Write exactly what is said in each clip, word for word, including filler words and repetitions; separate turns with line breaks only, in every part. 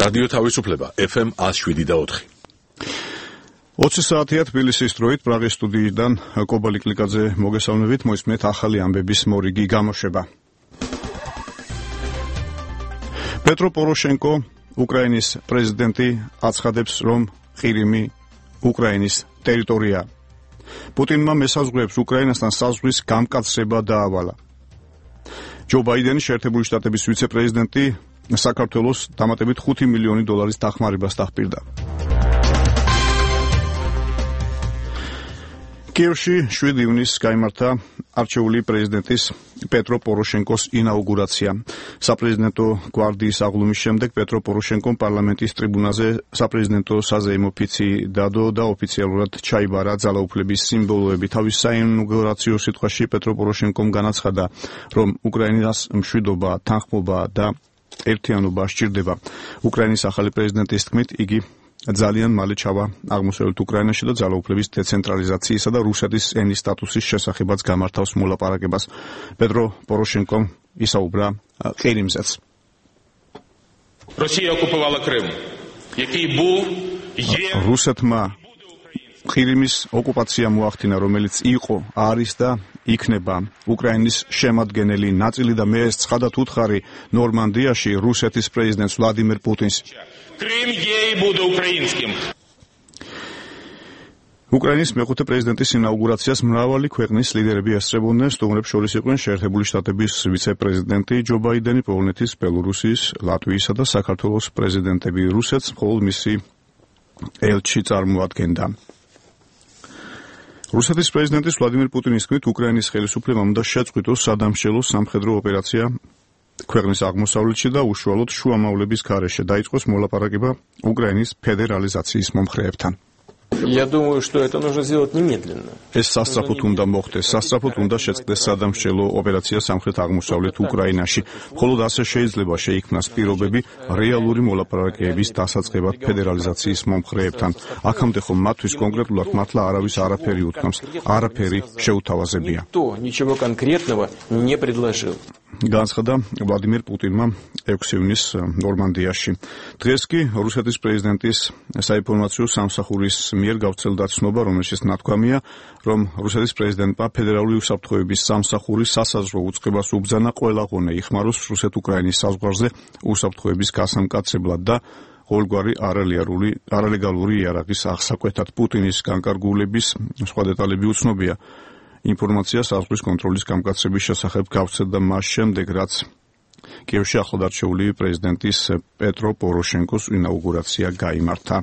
რადიო თავისუფლება ეფ ემ one oh seven და four.
ოცი საათია თბილისის დროით პრაღის სტუდიიდან კობალი კლიკაძე მოგესალმებით, მოისმენთ ახალი ამბების მორიგი გამოშვება. პეტრო პოროშენკო, უკრაინის პრეზიდენტი, აცხადებს, რომ ყირიმი უკრაინის ტერიტორია. პუტინმა მესაზღვრეებს უკრაინასთან საზღვრის გამკაცრება დაავალა. ჯო ბაიდენი, შეერთებული შტატების ვიცე-პრეზიდენტი, საქართველოს დამატებით ხუთი მილიონი დოლარის დახმარებას დახპირდა. კიევში შვიდი ივნისს გაიმართა არჩეული პრეზიდენტის პეტრო პოროშენკოს ინაუგურაცია. საპრეზიდენტო გვარდიის აღლუმის შემდეგ პეტრო პოროშენკომ პარლამენტის ტრიბუნაზე საპრეზიდენტო საზეიმო ფიცი დადო და ოფიციალურად ჩაიბარა ძალაუფლების სიმბოლოები. თავის საინაუგურაციო სიტყვაში პეტრო პოროშენკომ განაცხადა, რომ უკრაინას მშვიდობა, თანხმობა და ერთიანობა სჭირდება. უკრაინის ახალი პრეზიდენტის თქმით, იგი ძალიან მალე ჩავა აღმოსავლეთ უკრაინაში და ძალაუფლების დეცენტრალიზაციისა და რუსეთის ენის სტატუსის შესახებაც გამართავს მოლაპარაკებას. პეტრო პოროშენკომ ისაუბრა ყირიმზეც.
Росія окупувала Крим, який був є
რუსეთმა ყირიმის ოკუპაცია მოახდინა, რომელიც იყო, არის და იქნება უკრაინის შემადგენელი ნაწილი და მე ეს ცხადად უთხარი ნორმანდიაში რუსეთის პრეზიდენტს ვლადიმერ პუტინს.
Крим є і буде українським.
უკრაინის მეხუთე პრეზიდენტის ინაუგურაციას მრავალი ქვეყნის ლიდერები ესწრებოდნენ, სტუმრებს შორის იყვნენ შეერთებული შტატების ვიცე-პრეზიდენტი ჯო ბაიდენი, პოლონეთის, ბელორუსიის, ლატვიისა და საქართველოს პრეზიდენტები. რუსეთს მხოლოდ მისი ელჩი წარმოადგენდა. რუსეთის პრეზიდენტის ვლადიმერ პუტინის თქმით, უკრაინის ხელისუფლებამ უნდა შეწყვიტოს სადამშრალო სამხედრო ოპერაცია ქვეყნის აღმოსავლეთში და უშუალოდ შუამავლების გარეშე დაიწყოს მოლაპარაკება უკრაინის ფედერალიზაციის მომხრეებთან.
Я думаю, что это нужно сделать немедленно.
ეს სასწრაფოდ უნდა მოხდეს, სასწრაფოდ უნდა შეწყდეს სადამშრალო ოპერაცია სამხრეთ აღმოსავლეთ უკრაინაში. მხოლოდ ასე შეიძლება შეიქმნას პირობები რეალური მოლაპარაკებების დასაწყებად ფედერალიზაციის მომხრეებთან. აქამდე ხომ მათთვის კონკრეტულად მართლა არავის არაფერი უთქმს, არაფერი შეუთავაზებია.
То ничего конкретного не предложил.
განცხადა ვლადიმერ პუტინმა ექვსი ივნისს ნორმანდიაში. დღეს კი რუსეთის პრეზიდენტის საინფორმაციო სამსახურის მიერ გავრცელდა ცნობა, რომელშიც ნათქვამია, რომ რუსეთის პრეზიდენტმა ფედერალური უსაფრთხოების სამსახური სასაზღვრო უწყებას უბრძანა ყველა ღონე იხმაროს რუსეთ-უკრაინის საზღვარზე უსაფრთხოების გასამკაცებლად და ყოველგვარი არალეგალური იარაღის აღსაკვეთად. პუტინის განკარგულების სხვა დეტალები უცნობია. ინფორმაცია საზღვრის კონტროლის გამკაცების შესახებ გავრცელდა მას შემდეგ, რაც კიევში ახლად არჩეული პრეზიდენტის პეტრო პოროშენკოს ინაუგურაცია გაიმართა.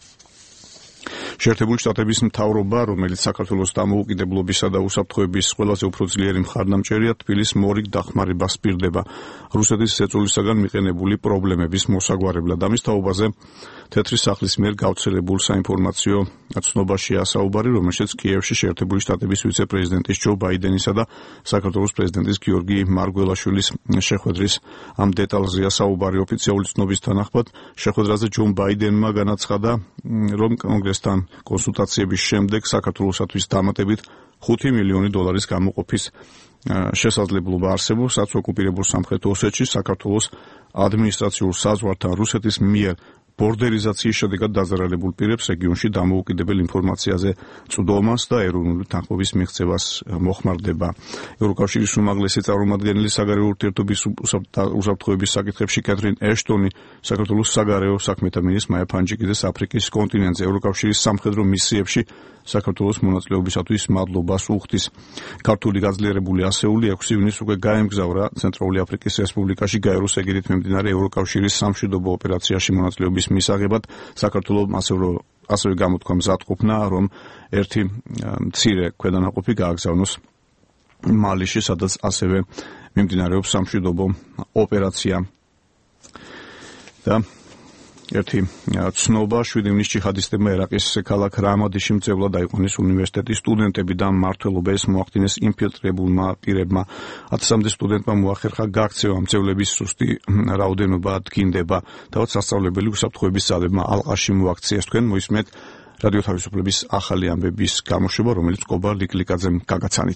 შეერთებული შტატების მთავრობა, რომელიც საქართველოს დამოუკიდებლობისა და უსაფრთხოების ყველაზე უფრო ძლიერი მხარდამჭერია, თბილისს მორიგ დახმარებას პირდება რუსეთის ზეწოლისაგან მიყენებული პრობლემების მოსაგვარებლად. ამის თაობაზე თეთრი სახლის მიერ გავრცელებულ საინფორმაციო ცნობაშია საუბარი, რომელშიც კიევში შეერთებული შტატების ვიცე-პრეზიდენტის ჯო ბაიდენისა და საქართველოს პრეზიდენტის გიორგი მარგველაშვილის შეხვედრის ამ დეტალზეა საუბარი. ოფიციალური ცნობის თანახმად შეხვედრაზე ჯო ბაიდენმა განაცხადა, რომ კონგრესთან კონსულტაციების შემდეგ საქართველოსათვის დამატებით ხუთი მილიონი დოლარის გამოყოფის შესაძლებლობა არსებობს, რაც ოკუპირებულ სამხრეთ ოსეთში საქართველოს ადმინისტრაციულ საზღვართან რუსეთის მიერ ბორდერიზაციის შედეგად დაზარალებულ პირებს რეგიონში დამოუკიდებელ ინფორმაციაზე წვდომას და ეროვნული თანხმობის მიღწევას მოხმარდება. ევროკავშირის უმაღლესი წარმომადგენელი საგარეო ურთიერთობის უსაფრთხოების საკითხებში კეთრინ ეშტონი, საქართველოს საგარეო საქმეთა მინისტრ მაია ფანჯიკიძეს აფრიკის კონტინენტზე ევროკავშირის სამხედრო მისიებში საქართველოს მონაწილეობისათვის მადლობას უხდის. ქართული გაძლიერებული ასეული ექვსი ივნისს უკვე გაემგზავრა ცენტრალური აფრიკის რესპუბლიკაში გაეროს ეგიდით მიმდინარე ევროკავშირის სამშვიდობო ოპერაციაში მონაწილეობის მისაღებად. საქართველოს ასევე გამოთქვა მზადყოფნა, რომ ერთი მცირე ქვედანაყოფი გააგზავნოს მალიში, სადაც ასევე მიმდინარეობს სამშვიდობო ოპერაცია. და ერთი ცნობა, შვიდი ივნისს ჯიჰადისტებმა ერაყის ქალაქ რამადიში მძევლად აიყვანეს უნივერსიტეტის სტუდენტები და მმართველობა ეს მოახდინეს ინფილტრებულმა პირებმა. ათასამდე სტუდენტმა მოახერხა გაქცევა. მძევლების სუსტი რაოდენობა დგინდება. თავად სასწავლებელი უსაფრთხოების ძალებმა ალყაში მოაქციეს. თქვენ მოისმენთ რადიო თავისუფლების ახალი ამბების გამოშვება, რომელიც კობა ლიკლიკაძემ გაგაცანით.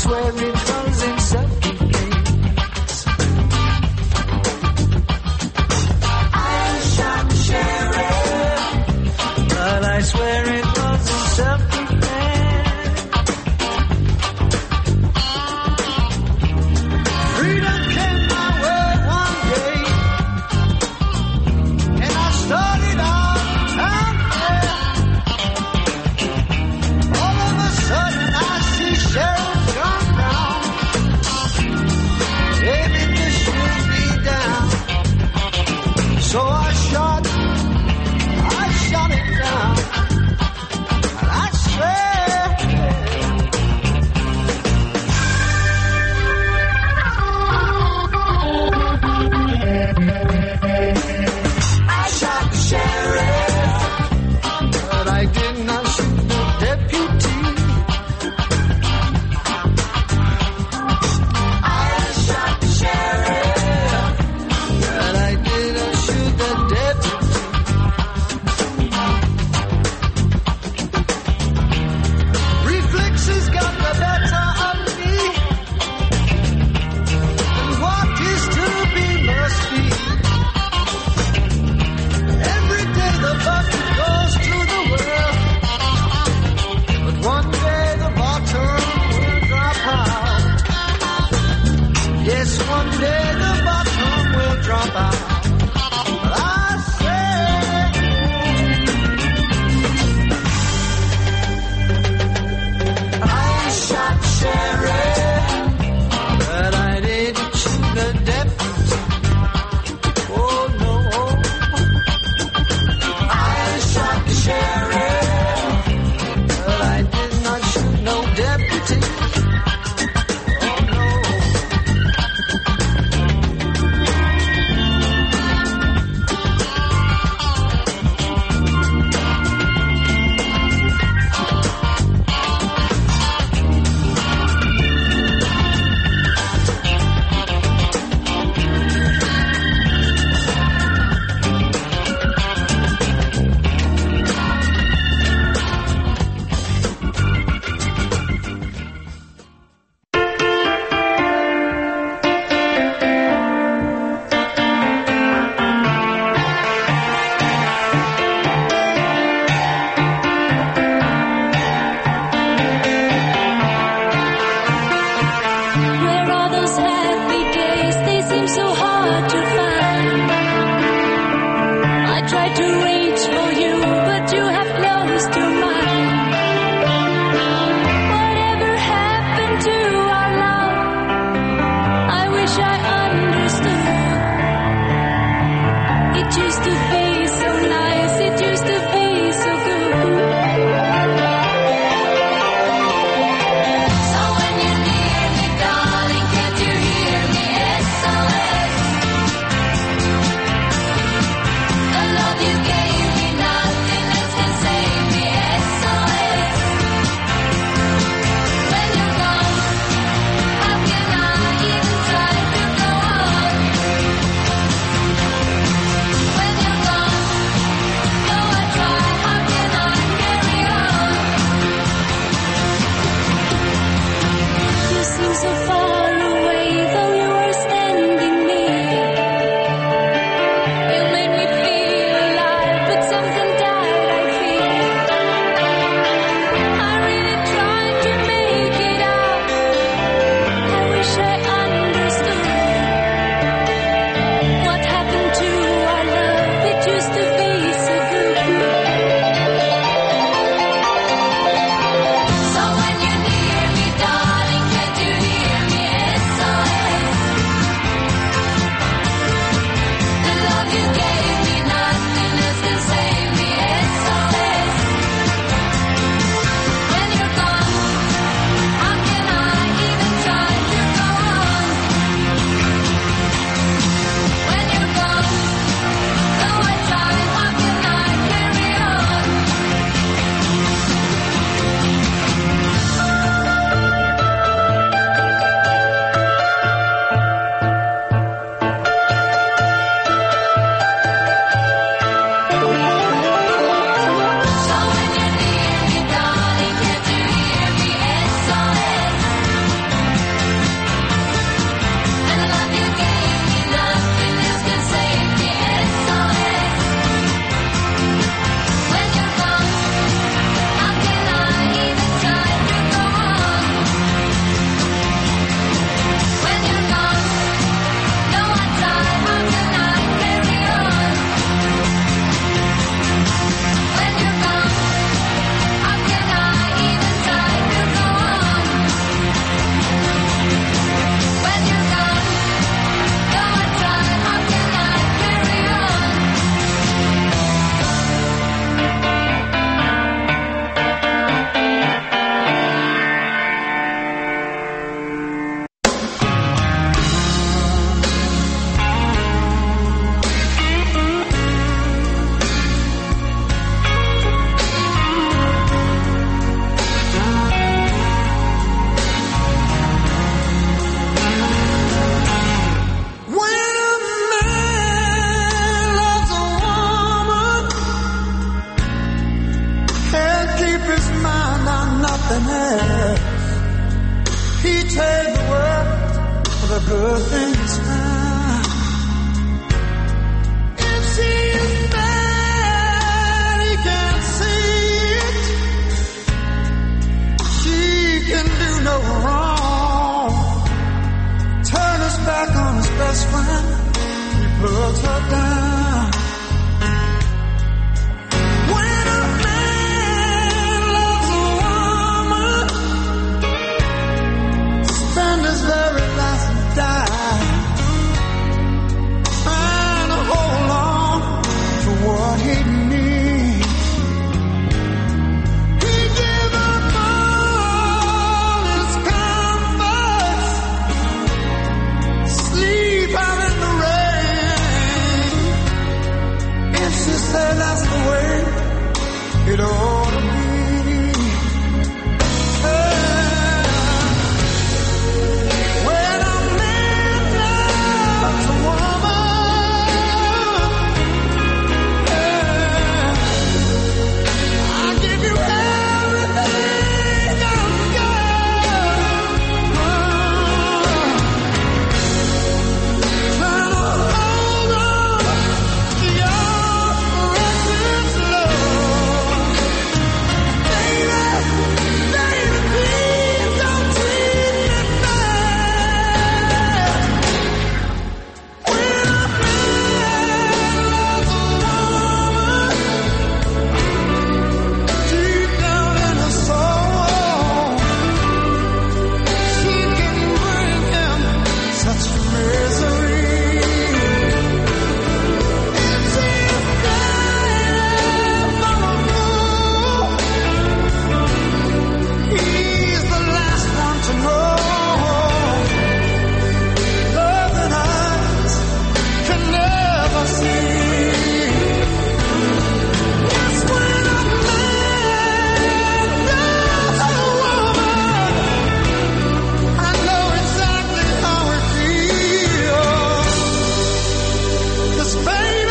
swear it was in self-defense. I shot the sheriff, but I swear it was in self-defense. Freedom came my way one day, and I started out out there. All of a sudden I see Sheriff John down. He takes the world for the good things found. If she is bad, he can't see it. She can do no wrong. Turn his back on his best friend. He puts her down. When a man loves a woman, spend his very last and die, trying to hold on to what he needs. He gave up all his comforts, sleep out in the rain. If she said that's the way it ought to be. When a man loves a woman, I give you everything I've got. Trying to hold on to your precious love. Baby, baby, please don't treat me bad. When a man loves a woman, deep down in her soul, she can bring him such misery. If she is bad for a fool, he's the last one to know. Love that eyes can never see. Yes, when a man loves a woman, I know exactly how it feels. 'Cause baby,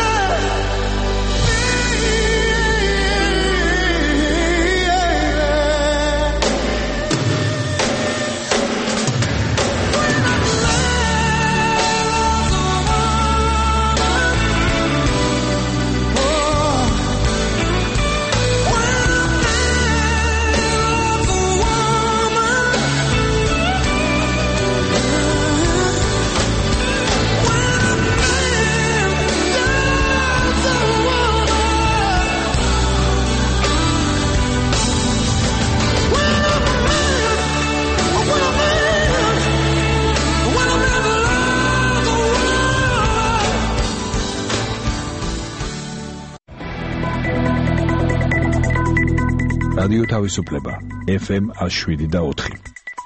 რადიო თავისუფლება ეფ ემ one oh seven და four.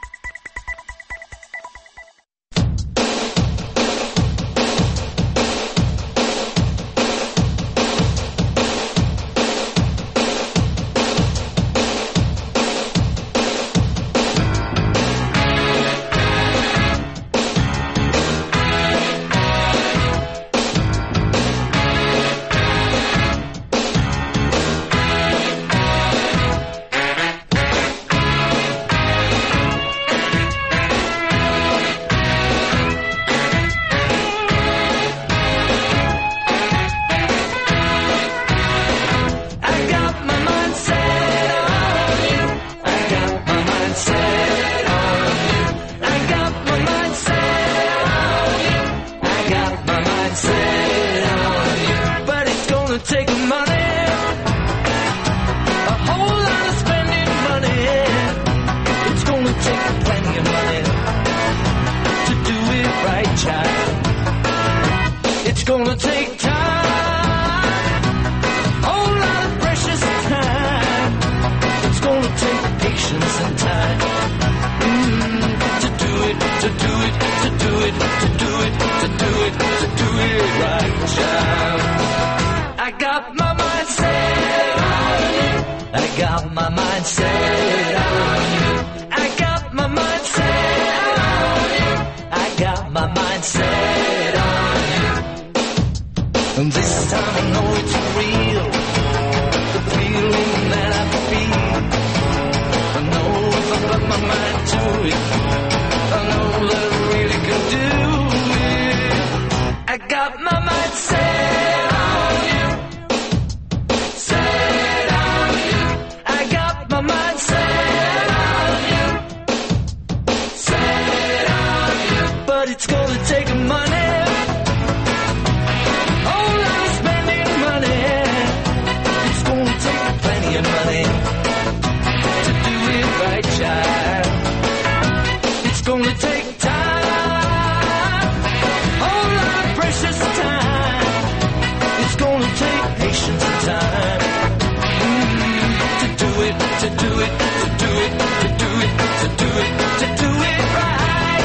And this time I know it's real, the feeling that I feel. I know if I put my mind to it, that I really can do it. I got my mind set on you, set on you. I got my mind set on you, set on you. But it's gonna take money. Money to do it right, child. It's gonna take time, whole lot of precious time. It's gonna take patience and time mm, to do it, to do it, to do it, to do it, to do it, to do it right.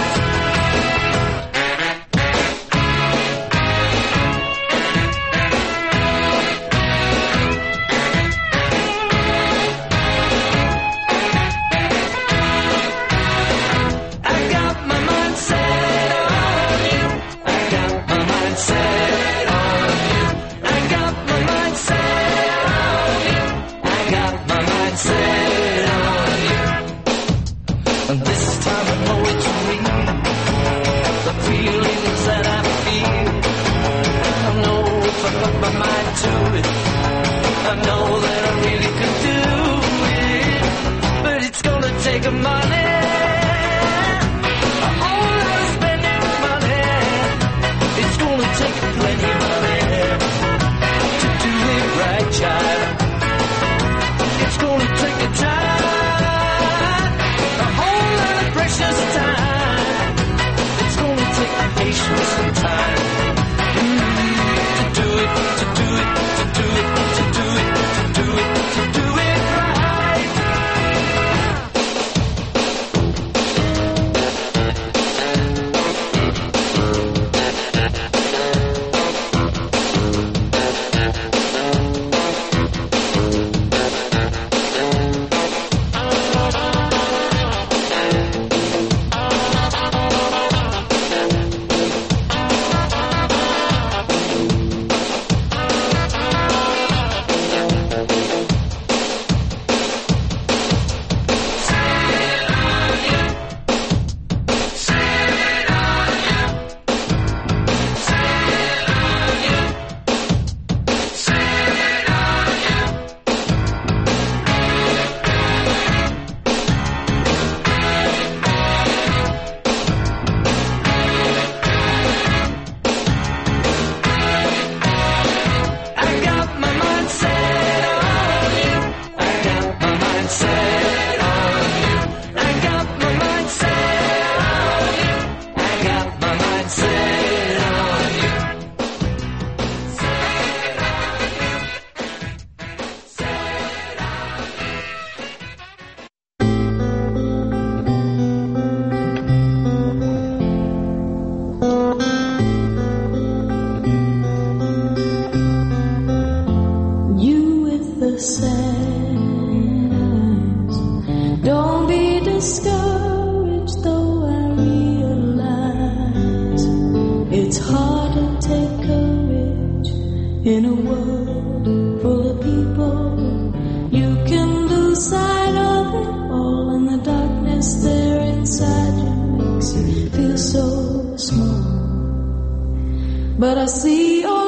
But I see your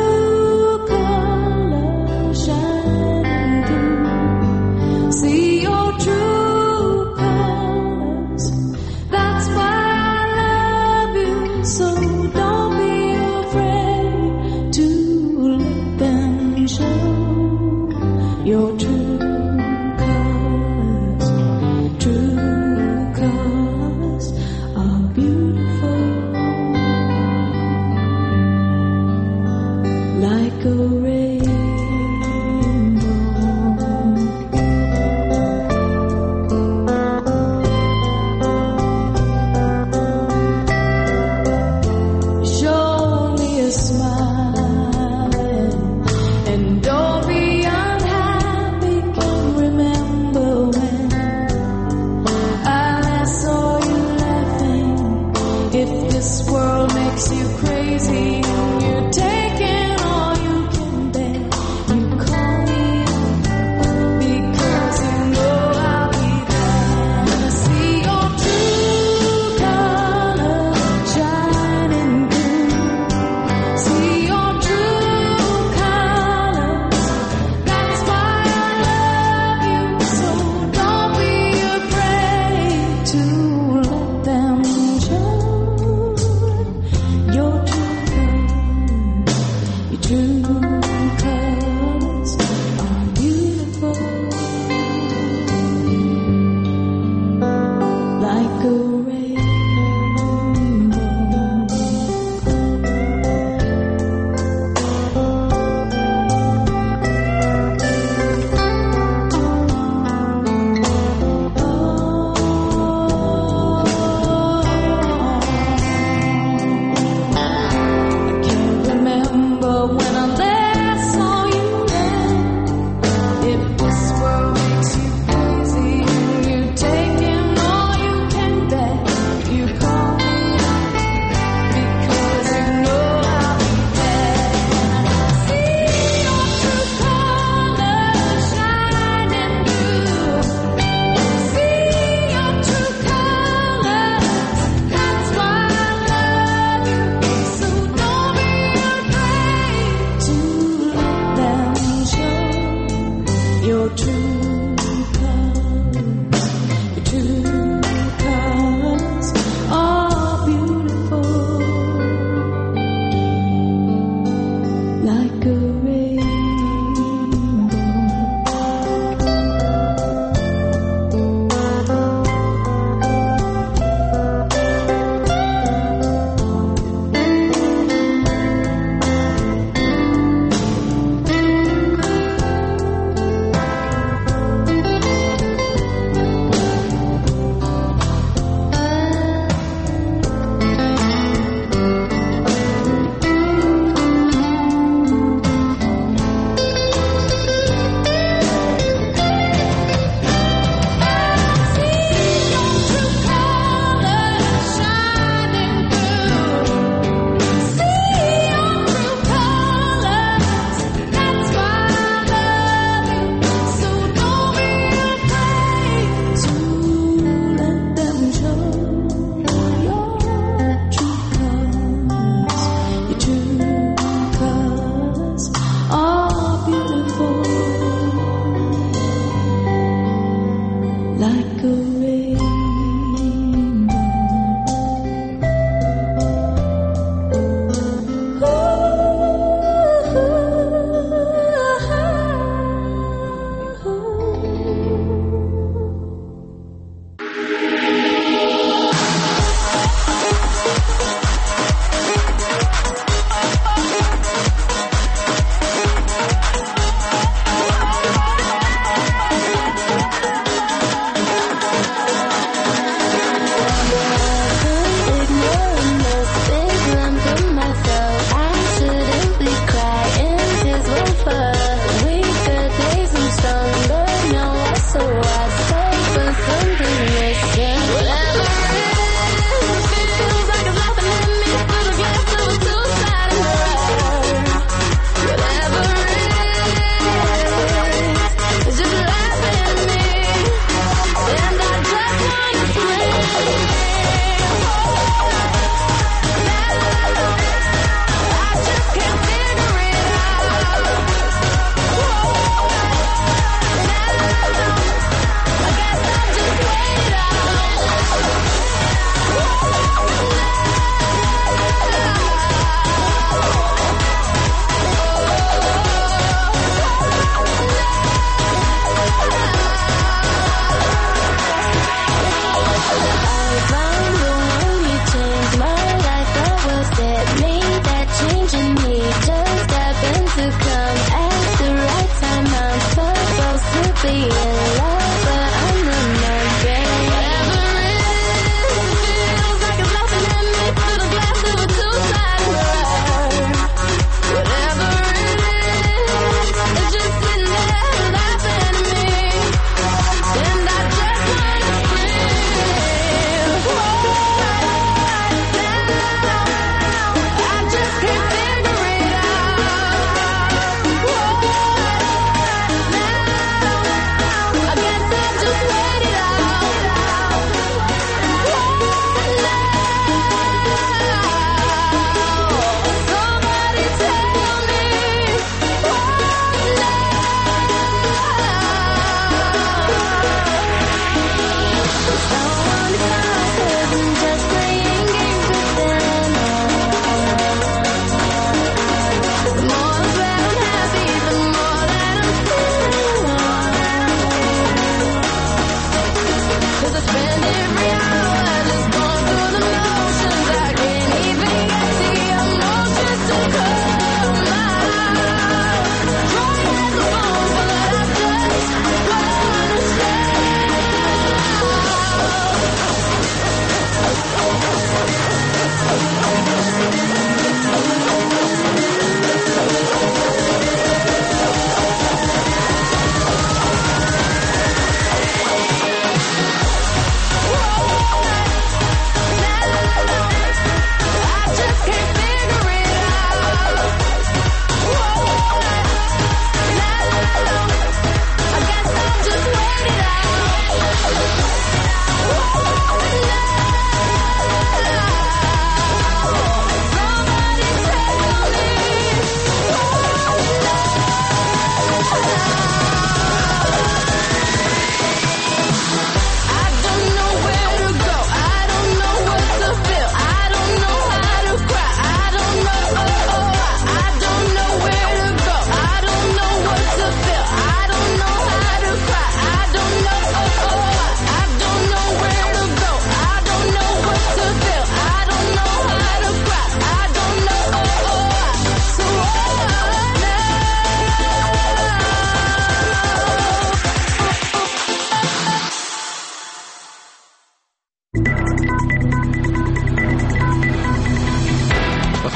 true colors shining through. See your true colors. That's why I love you. So don't be afraid to look and show your true colors. True colors are beautiful.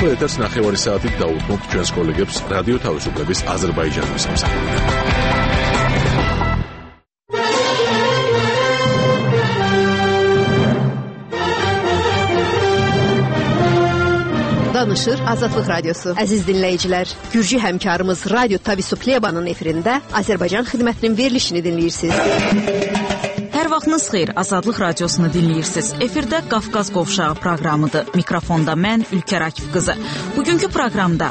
ახლა ეთერს ნახევარი საათით დაუთმობთ ჩვენს კოლეგებს რადიო თავისუფლების აზერბაიჯანის სამსახურიდან.
Danışır Azadlıq Radyosu. Əziz dinləyicilər, Gürcü həmkarımız Radyo Tavisuplyebanın efirində Azərbaycan xidmətinin verilişini dinləyirsiniz.
Hər vaxtınız xeyir, Azadlıq Radiosunu dinləyirsiniz. Efirdə Qafqaz Qovşağı proqramıdır. Mikrofonda mən, Ülkər Akif qızı. Bugünkü proqramda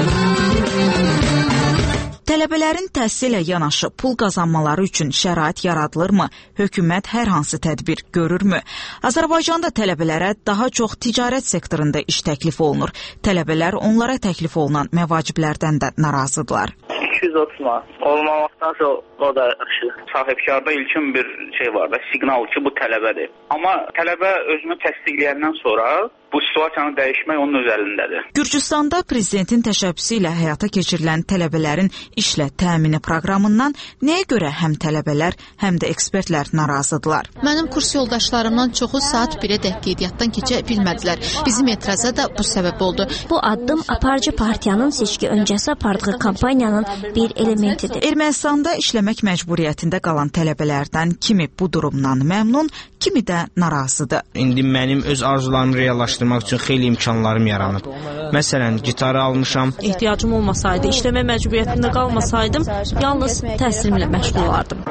tələbələrin təhsillə yanaşı pul qazanmaları üçün şərait yaradılırmı? Hökumət hər hansı tədbir görürmü? Azərbaycanda tələbələrə daha çox ticarət sektorunda iş təklif olunur. Tələbələr onlara təklif olunan məvaciblərdən də narazıdırlar.
iki yüz otuz manat olmamaktansa o da sahibkarda ilkin bir şey var da, siqnal ki bu tələbədir. Amma tələbə özünü təsdiqləyəndən sonra bu situasiyanı dəyişmək onun öz əlindədir.
Gürcüstanda prezidentin təşəbbüsü ilə həyata keçirilən tələbələrin işlə təmini proqramından nəyə görə həm tələbələr, həm də ekspertlər narazıdırlar?
Mənim kurs yoldaşlarımdan çoxu saat birə dək qeydiyyatdan keçə bilmədilər. Bizim etiraza da bu səbəb oldu.
Bu addım aparıcı partiyanın seçki öncəsi apardığı kampaniyanın bir elementidir.
Ermənistanda işləmək məcburiyyətində qalan tələbələrdən kimi bu durumdan məmnun, kimi də narazıdır.
İndi mənim öz arzularımı reallaşdırmaq üçün xeyli imkanlarım yaranıb. Məsələn, gitarı almışam.
Ehtiyacım olmasaydı, işləmə məcburiyyətində qalmasaydım, yalnız təhsilimlə məşğul olardım.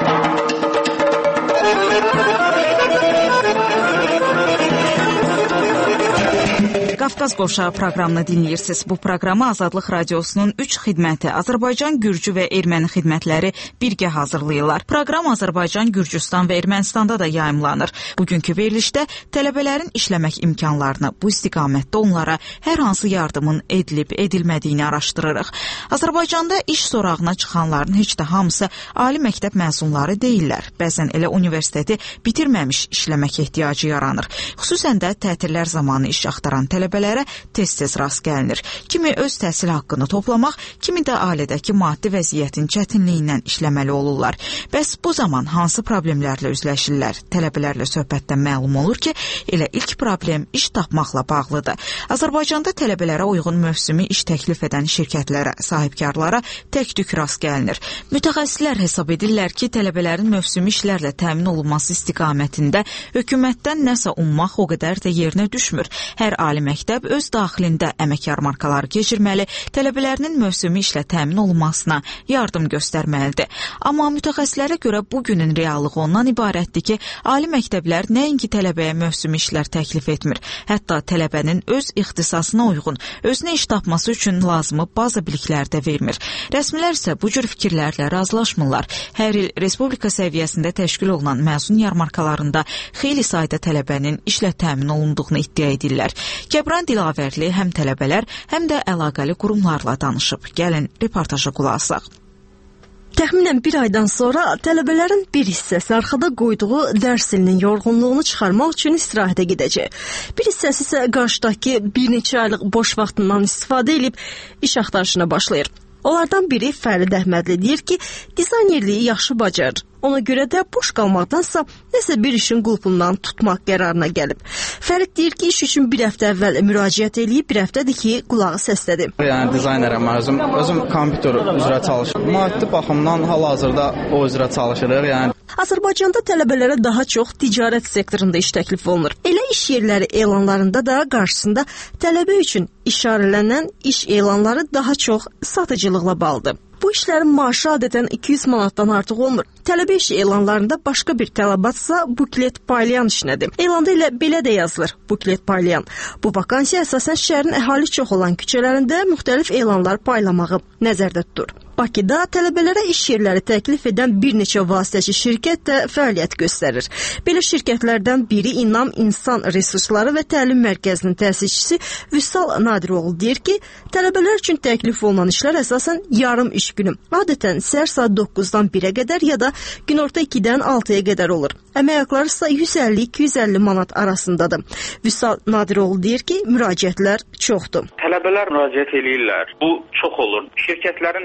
Qafqaz Qovşağı proqramını dinləyirsiniz. Bu proqramı Azadlıq Radiosunun üç xidməti, Azərbaycan, Gürcü və Erməni xidmətləri birgə hazırlayırlar. Proqram Azərbaycan, Gürcüstan və Ermənistanda da yayımlanır. Bugünkü verilişdə tələbələrin işləmək imkanlarını, bu istiqamətdə onlara hər hansı yardımın edilib, edilmədiyini araşdırırıq. Azərbaycanda iş sorağına çıxanların heç də hamısı ali məktəb məzunları deyillər. Bəzən elə universiteti bitirməmiş işləmək ehtiyacı yaranır. Xüsusən də tətillər zamanı iş axtaran tələbələrə tez-tez rast gəlinir. Kimi öz təhsil haqqını toplamaq, kimi də ailədəki maddi vəziyyətin çətinliyindən işləməli olurlar. Bəs bu zaman hansı problemlərlə üzləşirlər? Tələbələrlə söhbətdən məlum olur ki, elə ilk problem iş tapmaqla bağlıdır. Azərbaycanda tələbələrə uyğun mövsümi iş təklif edən şirkətlərə, sahibkarlara tək-tük rast gəlinir. Mütəxəssislər hesab edirlər ki, tələbələrin mövsümi işlərlə təmin olunması istiqamətində hökumətdən nəsə ummaq o qədər də yerinə düşmür. Hər ali məktəb öz daxilində əmək yarmarkaları keçirməli, tələbələrinin mövsümi işlə təmin olunmasına yardım göstərməlidir. Amma mütəxəssislərə görə bugünün reallığı ondan ibarətdir ki, ali məktəblər nəinki tələbəyə mövsümi işlər təklif etmir, hətta tələbənin öz ixtisasına uyğun, özünə iş tapması üçün lazımı baza biliklər də vermir. Rəsmilər isə bu cür fikirlərlə razılaşmırlar. Hər il respublika səviyyəsində təşkil olunan məzun yarmarkalarında xeyli sayda tələbənin işlə təmin olunduğunu iddia edirlər. Kəbran Dilavərli həm tələbələr, həm də əlaqəli qurumlarla danışıb. Gəlin reportaja qulaq asaq.
Təxminən bir aydan sonra tələbələrin bir hissəsi arxada qoyduğu dərs ilinin yorğunluğunu çıxarmaq üçün istirahətə gedəcək. Bir hissəsi isə qarşıdakı bir neçə aylıq boş vaxtından istifadə edib iş axtarışına başlayır. Onlardan biri Fərid Əhmədli deyir ki, dizaynerliyi yaxşı bacarır. Ona görə də boş qalmaqdansa nəsə bir işin qulpundan tutmaq qərarına gəlib. Fərid deyir ki, iş üçün bir həftə əvvəl müraciət edib, bir həftədir ki, qulağı səslədi.
Yəni dizaynerəm özüm, özüm kompüter üzrə çalışıram. Maddi baxımdan hal-hazırda o üzrə çalışırıq. Yəni
Azərbaycanda tələbələrə daha çox ticarət sektorunda iş təklif olunur. Elə iş yerləri elanlarında da qarşısında tələbə üçün işarələnən iş elanları daha çox satıcılıqla bağlıdır. Bu işlərin maaşı adətən iki yüz manatdan artıq olmur. Tələbə iş elanlarında başqa bir tələbatsa buklet paylayan işinədir. Elanda elə belə də yazılır, buklet paylayan. Bu vakansiya əsasən şəhərin əhali çox olan küçələrində müxtəlif elanlar paylamağı nəzərdə tutur. Bakıda tələbələrə iş yerləri təklif edən bir neçə vasitəçi şirkət də fəaliyyət göstərir. Belə şirkətlərdən biri İnam İnsan Resursları və Təlim Mərkəzinin təsisçisi Vüsal Nadiroğlu deyir ki, tələbələr üçün təklif olunan işlər əsasən yarım iş günü. Adətən səhər saat doqquzdan birə qədər ya da günorta ikidən altıya qədər olur. Əmək haqları isə yüz əlli iki yüz əlli manat arasındadır. Vüsal Nadiroğlu deyir ki, müraciətlər çoxdur.
Tələbələr müraciət eləyirlər. Bu çox olur. Şirkətlərin tələbi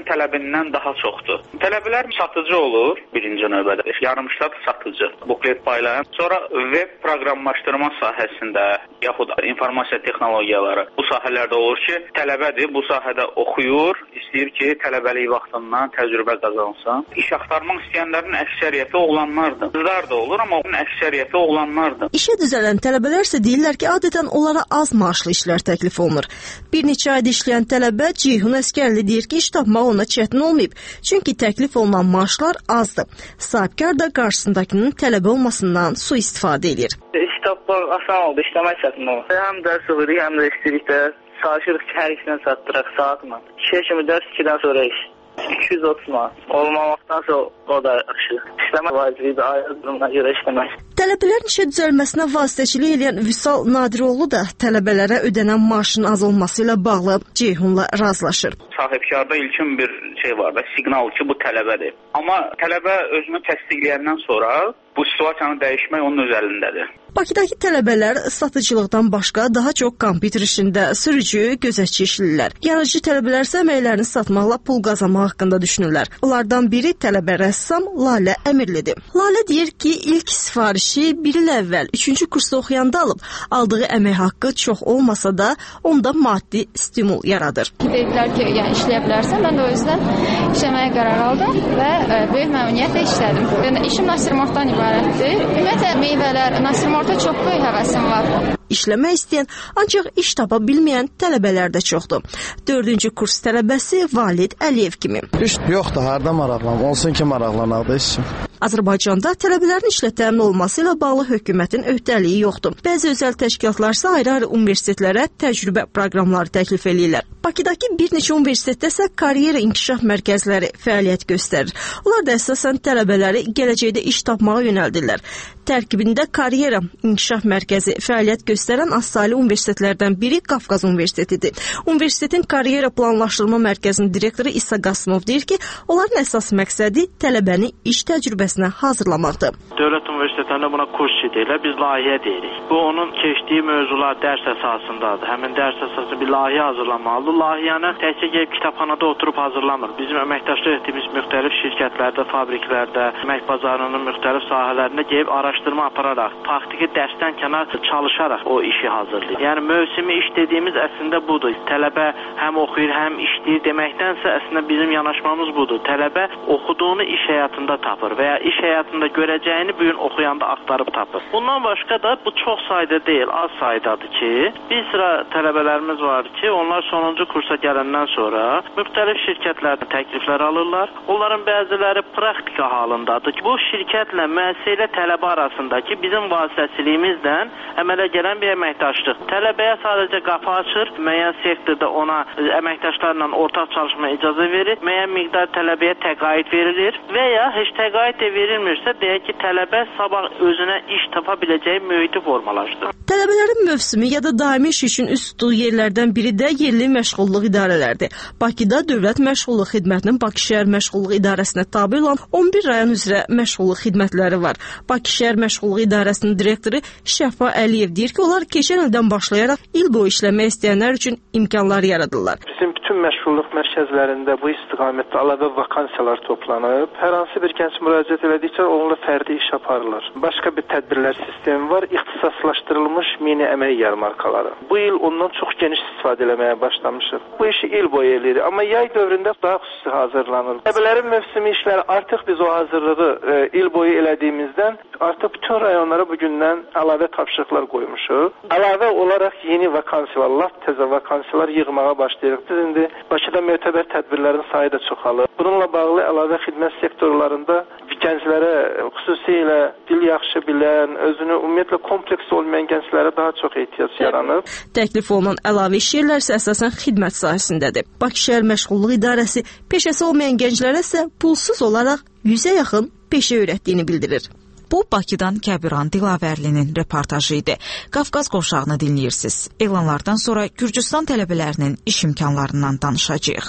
tələbindən daha çoxdur. Tələbələr satıcı olur birinci növbədə. Yarımşat satıcı, buklet paylayan. Sonra web proqramlaşdırma sahəsində yaxud informasiya texnologiyaları bu sahələrdə olur ki, tələbədir, bu sahədə oxuyur, istəyir ki, tələbəlik vaxtından təcrübə qazansın. İş axtarmaq istəyənlərin əksəriyyəti oğlanlardır. Qızlar da olur, amma onun əksəriyyəti oğlanlardır.
İşə düzələn tələbələr isə deyirlər ki, adətən onlara az maaşlı işlər təklif olunur. Bir neçə ayda işləyən tələbə Ceyhun Əskərli deyir ki, iş tapmaq ona çətin olmayıb. Çünki təklif olunan maaşlar azdır. Sahibkar da qarşısındakının tələbə olmasından sui-istifadə edir.
İş tapmaq asan oldu, işləmək çətin oldu. Həm dərs alırıq, həm də işləyirik də. Çalışırıq ki, hər işlə satdıraq saatla. İkiyə kimi dərs, ikidən sonra iş. iki yüz otuz manat. Olmamaqdansa o da yaxşı. İşləmək vacibdir, ayrı durumuna görə işləmək.
Tələbələrin işə düzəlməsinə vasitəçilik edən Vüsal Nadiroğlu da tələbələrə ödənən maaşın az olması ilə bağlı Ceyhunla razılaşır.
Sahibkarda ilkin bir şey var da, siqnal ki, bu tələbədir. Amma tələbə özünü təsdiqləyəndən sonra bu situasiyanı dəyişmək onun öz əlindədir.
Bakıdakı tələbələr satıcılıqdan başqa daha çox kompüter işində sürücü, gözətçi işləyirlər. Yarıcı tələbələr isə əməklərini satmaqla pul qazanmaq haqqında düşünürlər. Onlardan biri tələbə rəssam Lalə Əmirlidir. Lalə deyir ki, ilk sifarişi bir il əvvəl üçüncü kursda oxuyanda alıb. Aldığı əmək haqqı çox olmasa da onda maddi stimul yaradır.
Dedilər ki, yəni işləyə bilərsən. Mən də o yüzden işləməyə qərar aldım və e, böyük məmnuniyyətlə işlədim. Yəni, işim nasirmortdan ibarətdir. Ümumiyyətlə meyvələr, nasirmorta çox böyük həvəsim var.
İşləmək istəyən, ancaq iş tapa bilməyən tələbələr də çoxdur. Dördüncü kurs tələbəsi Valid Əliyev kimi.
İş yoxdur, harda maraqlan, olsun ki maraqlanaq da işim.
Azərbaycanda tələbələrin işlə təmin olması ilə bağlı hökumətin öhdəliyi yoxdur. Bəzi özəl təşkilatlar isə ayrı-ayrı universitetlərə təcrübə proqramları təklif edirlər. Bakıdakı bir neçə universitetdə isə karyera inkişaf mərkəzləri fəaliyyət göstərir. Onlar da əsasən tələbələri gələcəkdə iş tapmağa yönəldirlər. Tərkibində karyera inkişaf mərkəzi fəaliyyət göstərən azsaylı universitetlərdən biri Qafqaz Universitetidir. Universitetin karyera planlaşdırma mərkəzinin direktoru İsa Qasımov deyir ki, onların əsas məqsədi tələbəni iş təcrübəsinə hazırlamaqdır.
Dövlət universitetlərində buna kurs deyirlər, biz layihə deyirik. Bu onun keçdiyi mövzular dərs əsasındadır. Həmin dərs əsası bir layihə hazırlamalıdır. Layihəni təkcə gəlib kitabxanada oturub hazırlamır. Bizim əməkdaşlıq etdiyimiz müxtəlif şirkətlərdə, fabriklərdə, əmək bazarının müxtəlif sahələrində gəlib araşdırma apararaq, faktiki dərsdən kənar çalışaraq o işi hazırlayır. Yəni mövsümi iş dediyimiz əslində budur. Tələbə həm oxuyur, həm işləyir deməkdənsə əslində bizim yanaşmamız budur. Tələbə oxuduğunu iş həyatında tapır və ya iş həyatında görəcəyini bu gün oxuyanda axtarıb tapır. Bundan başqa da bu çox sayda deyil, az saydadır ki, bir sıra tələbələrimiz var ki, onlar sonuncu kursa gələndən sonra müxtəlif şirkətlərdən təkliflər alırlar. Onların bəziləri praktika halındadır ki, bu şirkətlə müəssisə ilə tələbə arasındakı bizim vasitəçiliyimizlə əmələ gələn bir əməkdaşlıq. Tələbəyə sadəcə qapı açır, müəyyən sektorda ona əməkdaşlarla ortaq çalışma icazə verir, müəyyən miqdar tələbəyə təqaüd verilir və ya heç təqaüd də verilmirsə, deyək ki, tələbə sabah özünə iş tapa biləcəyi mühiti formalaşdır.
Tələbələrin mövsümü ya da daimi iş üçün üst tutduğu yerlərdən biri də yerli məşğulluq idarələrdir. Bakıda Dövlət Məşğulluq Xidmətinin Bakı şəhər məşğulluq idarəsinə tabe olan on bir rayon üzrə məşğulluq xidmətləri var. Bakı şəhər məşğulluq idarəsinin direktoru Şəfa Əliyev deyir ki, onlar keçən ildən başlayaraq il boyu işləmək istəyənlər üçün imkanlar yaradırlar.
Bizim bütün məşğulluq mərkəzlərində bu istiqamətdə əlavə vakansiyalar toplanıb. Hər hansı bir gənc müraciət elədikcə onunla fərdi iş aparılır. Başqa bir tədbirlər sistemi var, ixtisaslaşdırılmış mini əmək yarmarkaları. Bu il ondan çox geniş istifadə etməyə başlamışıq. Bu işi il boyu eləyirik, amma yay dövründə daha xüsusi hazırlanır. Tələbələrin mövsümi işləri artıq biz o hazırlığı e, il boyu elədiyimizdən artıq bütün rayonlara bugündən əlavə tapşırıqlar qoymuşuq. Əlavə olaraq yeni vakansiyalar, lap təzə vakansiyalar yığmağa başlayırıq. Biz indi Bakıda mötəbər tədbirlərin sayı da çoxalır. Bununla bağlı əlavə xidmət sektorlarında gənclərə, xüsusilə dil yaxşı bilən, özünü ümumiyyətlə kompleks olmayan gənclərə daha çox ehtiyac yaranıb.
Təklif olunan əlavə iş yerləri isə əsasən xidmət sahəsindədir. Bakı şəhər məşğulluq idarəsi peşəsi olmayan gənclərə isə pulsuz olaraq yüzə yaxın peşə öyrətdiyini bildirir.
Bu, Bakıdan Kəbiran Dilavərlinin reportajı idi. Qafqaz qovşağını dinləyirsiniz. Elanlardan sonra Gürcüstan tələbələrinin iş imkanlarından danışacağıq.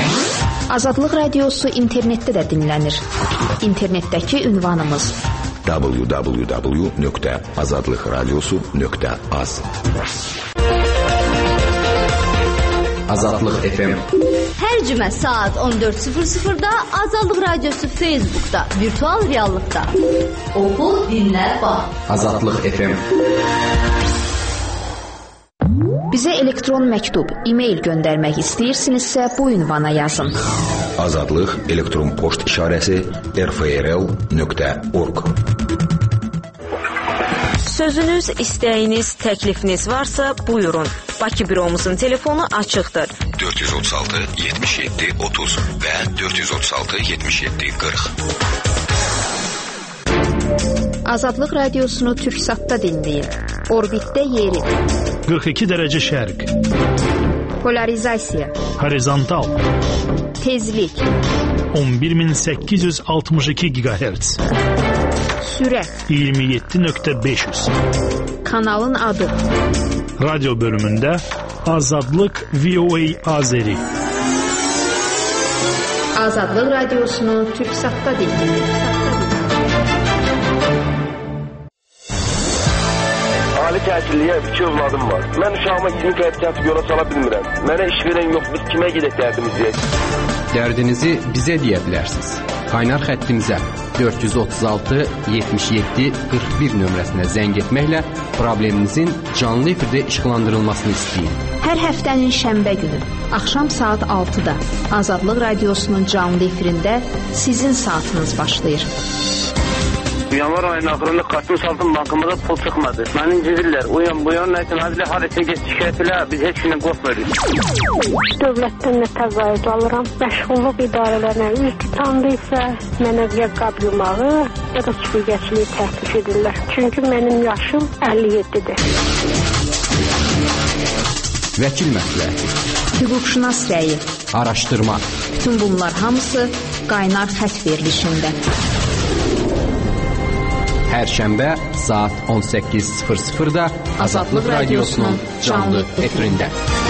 Azadlıq radiosu internetdə də dinlənir. İnternetdəki ünvanımız
w w w nöqtə azadlıq radiosu nöqtə az.
Azadlıq F M.
Hər
cümə saat on dörd sıfır sıfırda Azadlıq Radiosu Facebookda, virtual reallıqda. Oxu, dinlə, bax.
Azadlıq F M.
Bizə elektron məktub, e-mail göndərmək istəyirsinizsə bu ünvana yazın.
Azadlıq elektron poçt işarəsi r f r l nöqtə org.
Sözünüz, istəyiniz, təklifiniz varsa buyurun. Bakı büromuzun telefonu açıqdır.
dörd yüz otuz altı yetmiş yeddi otuz və dörd yüz otuz altı yetmiş yeddi qırx.
Azadlıq Radiosunu Türksatda dinləyin. Orbitdə yeri.
qırx iki dərəcə şərq.
Polarizasiya.
Horizontal.
Tezlik.
on bir min səkkiz yüz altmış iki gigahertz.
Sürət.
iyirmi yeddi nöqtə beş yüz.
Kanalın adı.
Radyo bölümündə Azadlıq V O A Azeri.
Azadlıq Radiosunu Türksatda dinləyin.
Ali təhsilliyə iki övladım var. Mən uşağıma iyirmi faiz kəsib yola sala bilmirəm. Mənə iş verən yox, biz kimə gedək dərdimizi?
Dərdinizi bizə deyə bilərsiniz. Qaynar xəttimizə dörd yüz otuz altı yetmiş yeddi qırx bir nömrəsinə zəng etməklə probleminizin canlı efirdə işıqlandırılmasını istəyin.
Hər həftənin şənbə günü axşam saat altıda Azadlıq Radiosunun canlı efirində sizin saatınız başlayır.
Yanvar ayının axırında kartın saldım bankımıza pul çıxmadı. Məni incidirlər. O yan bu yan nəsin? Hadilə hadisə geç şikayət elə. Biz heç kimdən qorxmuyoruz.
Dövlətdən nə təqaüd alıram. Məşğulluq idarələrinə ilk tutandı isə mənə ya qab yumağı ya da süpürgəçiliyi təklif edirlər. Çünki mənim yaşım əlli yeddidir.
Vəkil məsləhəti.
Hüquqşünas rəyi.
Araşdırma.
Bütün bunlar hamısı qaynar xətt verilişində.
Hər şənbə saat on səkkiz sıfır sıfırda Azadlıq Radiosunun canlı efirində.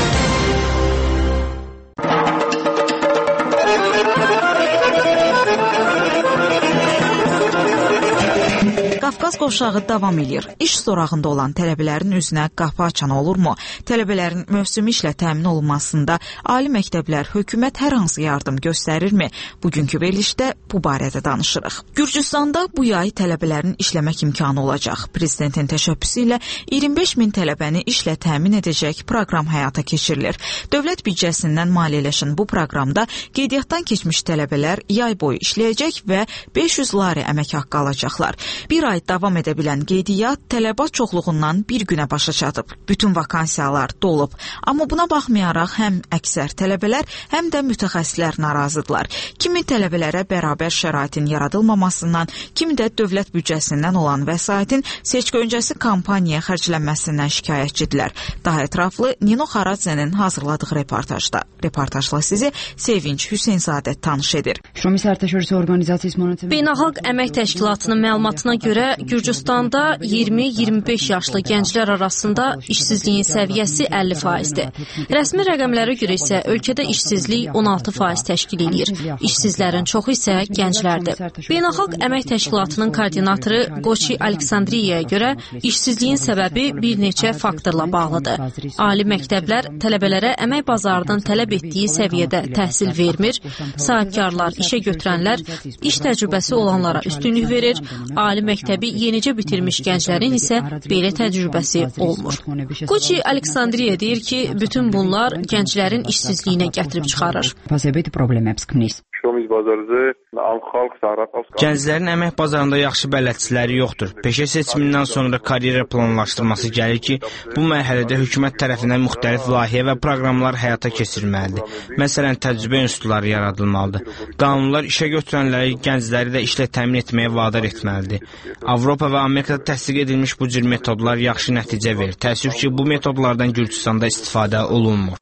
Qafqaz qovşağı davam edir. İş sorağında olan tələbələrin üzünə qapı açan olurmu? Tələbələrin mövsümi işlə təmin olunmasında ali məktəblər, hökumət hər hansı yardım göstərirmi? Bugünkü verilişdə bu barədə danışırıq. Gürcüstanda bu yay tələbələrin işləmək imkanı olacaq. Prezidentin təşəbbüsü ilə iyirmi beş min tələbəni işlə təmin edəcək proqram həyata keçirilir. Dövlət büdcəsindən maliyyələşən bu proqramda qeydiyyatdan keçmiş tələbələr yay boyu işləyəcək və beş yüz lari əmək haqqı alacaqlar. Bir ay davam edə bilən qeydiyyat tələbat çoxluğundan bir günə başa çatıb. Bütün vakansiyalar dolub. Amma buna baxmayaraq həm əksər tələbələr, həm də mütəxəssislər narazıdırlar. Kimi tələbələrə bərabər şəraitin yaradılmamasından, kimi də dövlət büdcəsindən olan vəsaitin seçki öncəsi kampaniyaya xərclənməsindən şikayətçidirlər. Daha ətraflı Nino Xaradzənin hazırladığı reportajda. Reportajla sizi Sevinç Hüseynzadə tanış edir.
Beynəlxalq Əmək Təşkilatının məlumatına görə Gürcüstanda iyirmi iyirmi beş yaşlı gənclər arasında işsizliyin səviyyəsi əlli faizdir. Rəsmi rəqəmlərə görə isə ölkədə işsizlik on altı faiz təşkil edir. İşsizlərin çoxu isə gənclərdir. Beynəlxalq Əmək Təşkilatının koordinatoru Qoçi Aleksandriyaya görə işsizliyin səbəbi bir neçə faktorla bağlıdır. Ali məktəblər tələbələrə əmək bazarının tələb etdiyi səviyyədə təhsil vermir, sahibkarlar, işə götürənlər iş təcrübəsi olanlara üstünlük verir, ali məktəbi yenicə bitirmiş gənclərin isə belə təcrübəsi olmur. Qoçi Aleksandriya deyir ki, bütün bunlar gənclərin işsizliyinə gətirib çıxarır.
Gənclərin əmək bazarında yaxşı bələdçiləri yoxdur. Peşə seçimindən sonra karyera planlaşdırması gəlir ki, bu mərhələdə hökumət tərəfindən müxtəlif layihə və proqramlar həyata keçirilməlidir. Məsələn, təcrübə institutları yaradılmalıdır. Qanunlar işə götürənləri, gəncləri də işlə təmin etməyə vadar etməlidir. Avropa və Amerikada təsdiq edilmiş bu cür metodlar yaxşı nəticə verir. Təəssüf ki, bu metodlardan Gürcüstanda istifadə olunmur.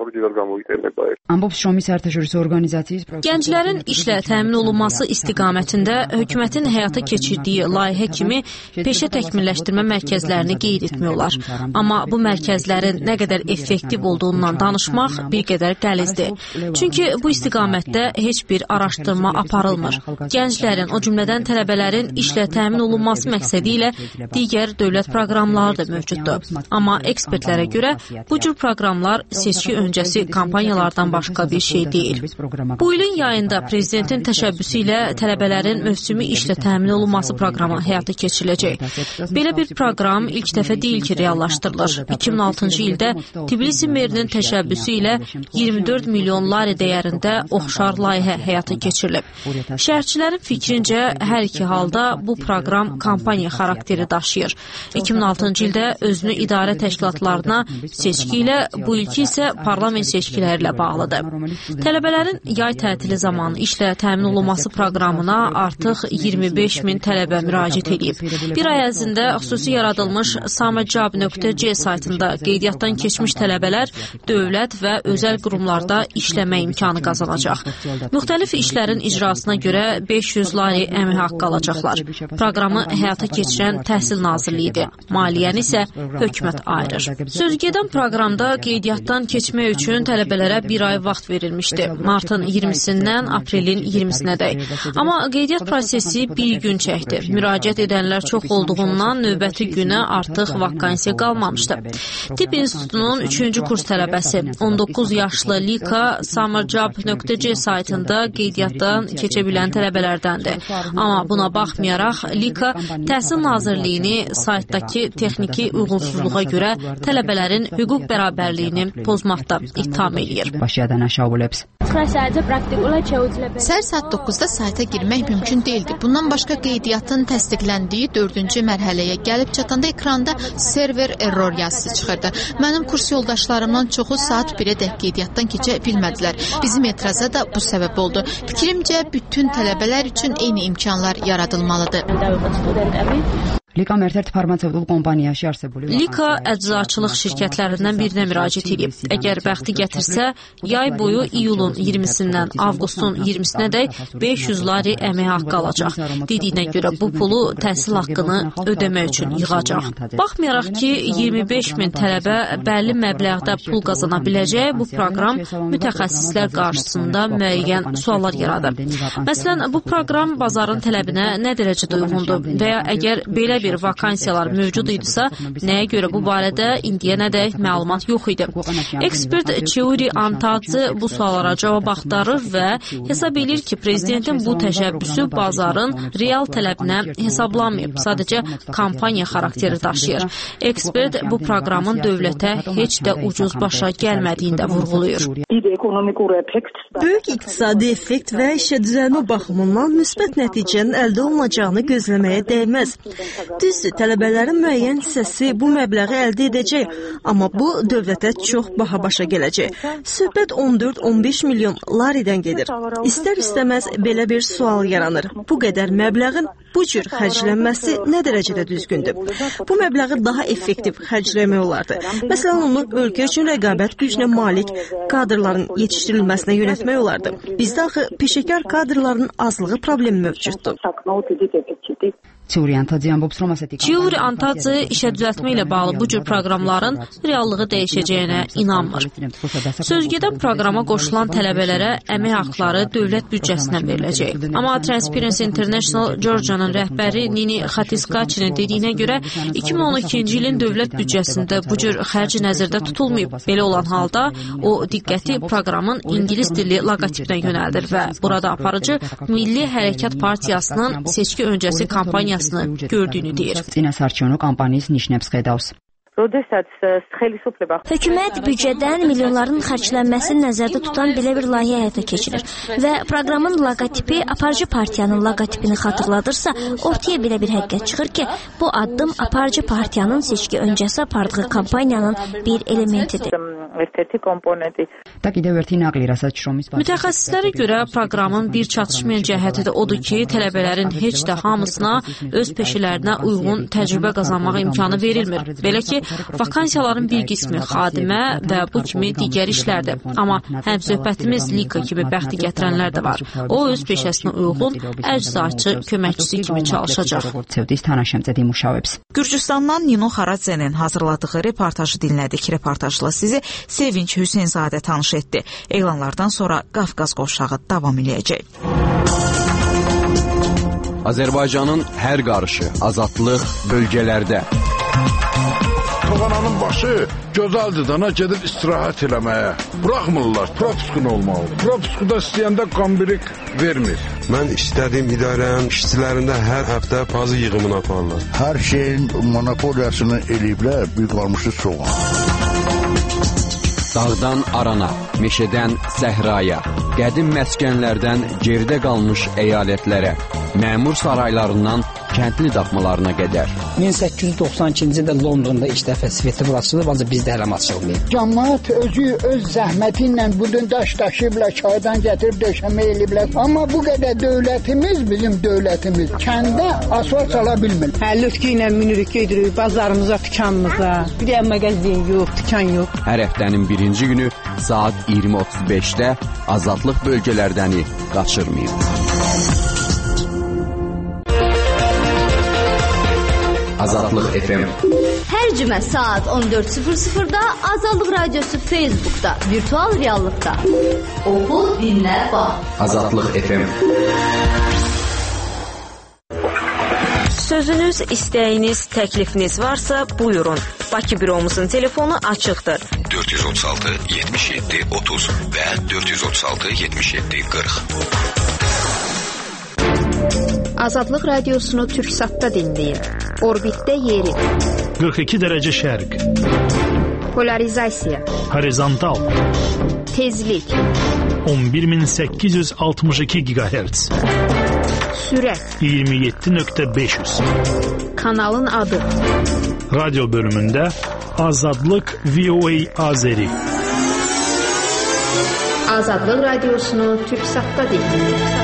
Gənclərin işlə təmin olunması istiqamətində hökumətin həyata keçirdiyi layihə kimi peşə təkmilləşdirmə mərkəzlərini qeyd etmiyorlar. Amma bu mərkəzlərin nə qədər effektiv olduğundan danışmaq bir qədər qəlizdir. Çünki bu istiqamətdə heç bir araşdırma aparılmır. Gənclərin, o cümlədən tələbələrin işlə təmin olunması məqsədi ilə digər dövlət proqramları da mövcuddur. Amma ekspertlərə görə bu cür proqramlar seçki öncəsi xüsusi kampaniyalardan başqa bir şey deyil. Bu ilin yayında prezidentin təşəbbüsü ilə tələbələrin mövsümi işlə təmin olunması proqramı həyata keçiriləcək. Belə bir proqram ilk dəfə deyil ki, reallaşdırılır. iki min altıncı ildə Tbilisi merinin təşəbbüsü ilə iyirmi dörd milyon lari dəyərində oxşar layihə həyata keçirilib. Şərhçilərin fikrincə, hər iki halda bu proqram kampaniya xarakteri daşıyır. iki min altıncı ildə özünü idarə təşkilatlarına seçki ilə, bu ilki isə parlament seçkiləri ilə bağlıdır. Tələbələrin yay tətili zamanı işlə təmin olunması proqramına artıq iyirmi beş min tələbə müraciət edib. Bir ay ərzində xüsusi yaradılmış samajab nöqtə c saytında qeydiyyatdan keçmiş tələbələr dövlət və özəl qurumlarda işləmə imkanı qazanacaq. Müxtəlif işlərin icrasına görə beş yüz lari əmək haqqı alacaqlar. Proqramı həyata keçirən Təhsil Nazirliyidir. Maliyyəni isə hökumət ayırır. Sözügedən proqramda qeydiyyatdan keçmək üçün tələbələrə bir ay vaxt verilmişdi. Martın iyirmisindən aprelin iyirmisinədək. Amma qeydiyyat prosesi bir gün çəkdi. Müraciət edənlər çox olduğundan növbəti günə artıq vakansiya qalmamışdı. Tibb İnstitutunun üçüncü kurs tələbəsi on doqquz yaşlı Lika samajab nöqtə c saytında qeydiyyatdan keçə bilən tələbələrdəndir. Amma buna baxmayaraq Lika Təhsil Nazirliyini saytdakı texniki uyğunsuzluğa görə tələbələrin hüquq bərabərliyini pozmaqda ittiham eləyir.
Səhər saat doqquzda sayta girmək mümkün deyildi. Bundan başqa qeydiyyatın təsdiqləndiyi dördüncü mərhələyə gəlib çatanda ekranda server error yazısı çıxırdı. Mənim kurs yoldaşlarımdan çoxu saat birədək qeydiyyatdan keçə bilmədilər. Bizim etirazə da bu səbəb oldu. Fikrimcə bütün tələbələr üçün eyni imkanlar yaradılmalıdır.
Lika
əczaçılıq şirkətlərindən birinə müraciət edib. Əgər bəxti gətirsə, yay boyu iyulun iyirmisindən avqustun iyirmisinədək beş yüz lari əmək haqqı alacaq. Dediyinə görə bu pulu təhsil haqqını ödəmək üçün yığacaq. Baxmayaraq ki, iyirmi beş min tələbə bəlli məbləğdə pul qazana biləcək, bu proqram mütəxəssislər qarşısında müəyyən suallar yaradır. Məsələn, bu proqram bazarın tələbinə nə dərəcədə uyğundur və ya əgər belə bir vakansiyalar mövcud idisə, nəyə görə bu barədə indiyənədək məlumat yox idi. Ekspert Çiuri Antadze bu suallara cavab axtarır və hesab edir ki, prezidentin bu təşəbbüsü bazarın real tələbinə hesablanmayıb, sadəcə kampaniya xarakteri daşıyır. Ekspert bu proqramın dövlətə heç də ucuz başa gəlmədiyini də vurğulayır.
Böyük iqtisadi effekt və işə düzəlmə baxımından müsbət nəticənin əldə olunacağını gözləməyə dəyməz. Düzdür, tələbələrin müəyyən hissəsi bu məbləği əldə edəcək, amma bu dövlətə çox baha başa gələcək. Söhbət on dörd on beş milyon laridən gedir. İstər-istəməz belə bir sual yaranır. Bu qədər məbləğin bu cür xərclənməsi nə dərəcədə düzgündür? Bu məbləği daha effektiv xərcləmək olardı. Məsələn, onu ölkə üçün rəqabət gücünə malik kadrların yetişdirilməsinə yönətmək olardı. Bizdə axı peşəkar kadrların azlığı problemi mövcuddur.
Çiuri Antadze işə düzəltmə ilə bağlı bu cür proqramların reallığı dəyişəcəyinə inanmır. Sözgedən proqrama qoşulan tələbələrə əmək haqları dövlət büdcəsindən veriləcək. Amma Transparency International Georgia'nın rəhbəri Nini Xatiskaçinin dediyinə görə iki min on ikinci ilin dövlət büdcəsində bu cür xərc nəzərdə tutulmayıb. Belə olan halda o diqqəti proqramın ingilis dilli loqotipinə yönəldir və burada aparıcı Milli Hərəkat Partiyasının seçki öncəsi kampaniyası gördüyünü deyir.
Hökumət büdcədən milyonların xərclənməsini nəzərdə tutan belə bir layihə həyata keçirir və proqramın loqotipi aparıcı partiyanın loqotipini xatırladırsa, ortaya belə bir həqiqət çıxır ki, bu addım aparıcı partiyanın seçki öncəsi apardığı kampaniyanın bir elementidir.
Mütəxəssislərə görə proqramın bir çatışmayan cəhəti də odur ki, tələbələrin heç də hamısına öz peşələrinə uyğun təcrübə qazanmaq imkanı verilmir. Belə ki, vakansiyaların bir qismi xadimə və bu kimi digər işlərdir. Amma həm söhbətimiz Lika kimi bəxti gətirənlər də var. O öz peşəsinə uyğun əczaçı köməkçisi kimi çalışacaq.
Gürcüstandan Nino Xaradzenin hazırladığı reportajı dinlədik. Reportajla sizi Sevinç Hüseynzadə tanış etdi. Elanlardan sonra Qafqaz qovşağı davam eləyəcək.
Azərbaycanın hər qarışı azadlıq bölgələrdə.
Toğananın başı
Yaxşı, gözəldir də, nə gedir istirahət eləməyə. Buraxmırlar, propiskun olmalı. Propiskuda istəyəndə qambirik vermir.
Mən istədiyim idarənin işçilərində hər həftə pazı yığımını aparırlar.
Hər şeyin monopoliyasını eləyiblər, büyük qalmışı çox.
Dağdan arana, meşədən səhraya, qədim məskənlərdən geridə qalmış əyalətlərə, məmur saraylarından kəndli daxmalarına qədər.
min səkkiz yüz doxsan ikinci ildə Londonda ilk dəfə svetofor açılıb, ancaq bizdə hələ açılmayıb.
Cəmaət özü öz zəhməti ilə bu gün daş daşıyıblar, çaydan gətirib döşəmə eləyiblər. Amma bu qədər dövlətimiz, bizim dövlətimiz kəndə asfalt sala bilmir.
Əlütkü ilə minirik, gedirik bazarımıza, dükanımıza. Bir də mağazin yox, dükan yox.
Hər həftənin birinci günü saat iyirmi otuz beşdə azadlıq bölgələrdəni qaçırmayın. Azadlıq F M.
Hər cümə saat on dörd sıfır sıfırda Azadlıq Radiosu Facebookda, virtual reallıqda. Oxu, dinlə, bax.
Azadlıq F M.
Sözünüz, istəyiniz, təklifiniz varsa buyurun. Bakı büromuzun telefonu açıqdır.
dörd yüz otuz altı yetmiş yeddi otuz və dörd yüz otuz altı yetmiş yeddi qırx.
Azadlıq Radiosunu Türksatda dinləyin. Orbitdə yeri.
qırx iki dərəcə şərq.
Polarizasiya.
Horizontal.
Tezlik.
on bir min səkkiz yüz altmış iki gigahertz.
Sürət.
iyirmi yeddi nöqtə beş yüz.
Kanalın adı.
Radyo bölümündə Azadlıq V O A Azeri.
Azadlıq Radiosunu Türksatda dinləyin.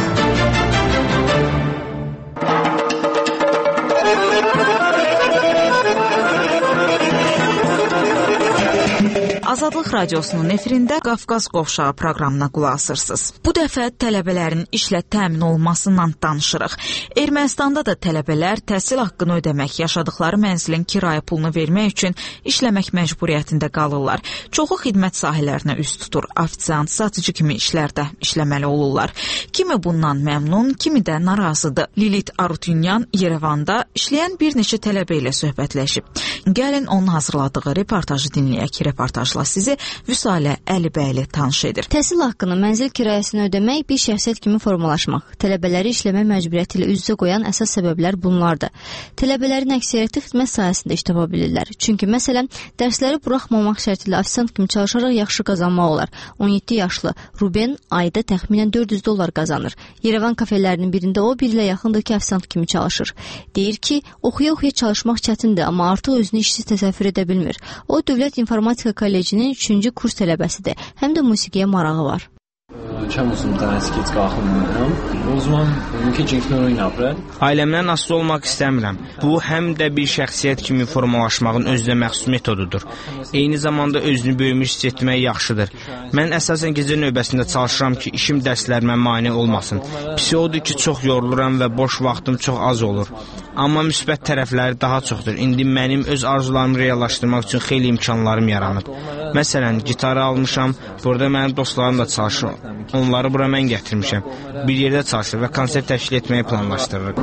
Azadlıq Radiosunun efirində Qafqaz Qovşağı proqramına qulaq asırsınız. Bu dəfə tələbələrin işlə təmin olmasından danışırıq. Ermənistanda da tələbələr təhsil haqqını ödəmək, yaşadıkları mənzilin kirayə pulunu vermək üçün işləmək məcburiyyətində qalırlar. Çoxu xidmət sahələrinə üst tutur. Ofisiant, satıcı kimi işlərdə işləməli olurlar. Kimi bundan məmnun, kimi də narazıdır. Lilit Arutunyan Yerevanda işləyən bir neçə tələbə ilə söhbətləşib. Gəlin onun hazırladığı reportajı dinləyək. Reportajla sizi Vüsalə Əlibəyli tanış edir.
Təhsil haqqını, mənzil kirayəsini ödəmək bir şəxsiyyət kimi formalaşmaq, tələbələri işləmə məcburiyyəti ilə üz-üzə qoyan əsas səbəblər bunlardır. Tələbələrin əksəriyyəti xidmət sahəsində iş tapa bilirlər. Çünki məsələn, dərsləri buraxmamaq şərti ilə ofisiant kimi çalışaraq yaxşı qazanmaq olar. on yeddi yaşlı Ruben ayda təxminən dörd yüz dollar qazanır. Yerevan kafelərinin birində o bir ilə yaxındır ki, ofisiant kimi çalışır. Deyir ki, oxuya-oxuya çalışmaq çətindir, amma artıq özünü işsiz təsəvvür edə bilmir. O, Dövlət İnformatika Kollecinin üçüncü kurs tələbəsidir. Həm də musiqiyə marağı var.
Çəm uzun dənəskəç qalxılmıram. O zaman mümkün çəknörün yapır.
Ailəmdən asılı olmaq istəmirəm. Bu həm də bir şəxsiyyət kimi formalaşmağın özünə məxsus metodudur. Eyni zamanda özünü böyümüş hiss etmək yaxşıdır. Mən əsasən gecə növbəsində çalışıram ki, işim dərslərimə mane olmasın. Pisi odur ki, çox yoruluram və boş vaxtım çox az olur. Amma müsbət tərəfləri daha çoxdur. İndi mənim öz arzularımı reallaşdırmaq üçün xeyli imkanlarım yaranıb. Məsələn, gitarı almışam, burada mənim dostlarım da çalışır. Onları bura mən gətirmişəm. Bir yerdə çalışır və konsert təşkil etməyi planlaşdırırıq.